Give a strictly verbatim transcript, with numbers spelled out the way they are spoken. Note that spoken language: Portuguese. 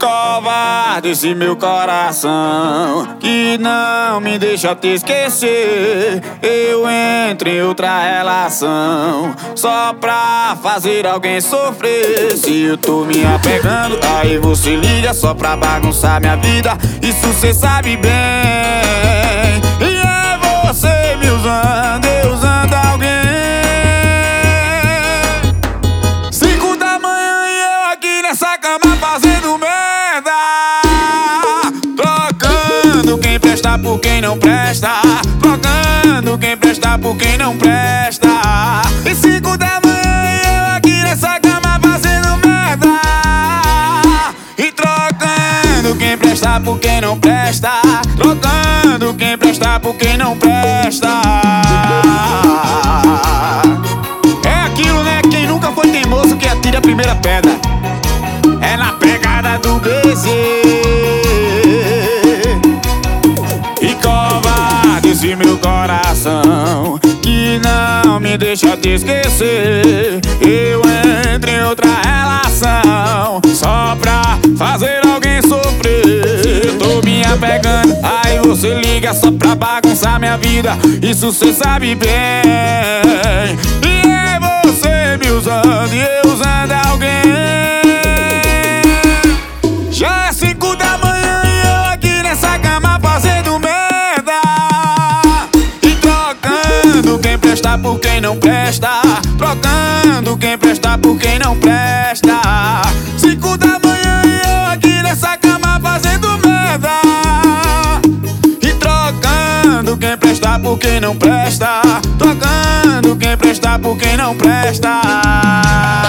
covarde esse meu coração que não me deixa te esquecer. Eu entro em outra relação só pra fazer alguém sofrer. Se eu tô me apegando, aí você liga só pra bagunçar minha vida. Isso cê sabe bem. E é você me usando, eu usando alguém. Cinco da manhã e eu aqui nessa cama fazendo merda, trocando quem presta por quem não presta, trocando quem presta por quem não presta. E cinco da manhã e eu aqui nessa cama fazendo merda, e trocando quem presta por quem não presta, trocando quem presta por quem não presta. É aquilo, né? Quem nunca foi teimoso que atira a primeira pedra. É na pegada do B Z. E covarde esse meu coração que não me deixa te esquecer. Eu entro em outra relação só pra fazer alguém sofrer. Eu tô me apegando, aí você liga só pra bagunçar minha vida. Isso cê sabe bem. E é você me usando e eu usando alguém. Já é cinco da manhã e eu aqui nessa cama fazendo merda, e trocando quem presta por quem não presta, trocando quem presta por quem não presta. Cinco da manhã e eu aqui nessa cama fazendo merda, e trocando quem presta por quem não presta, trocando quem presta por quem não presta.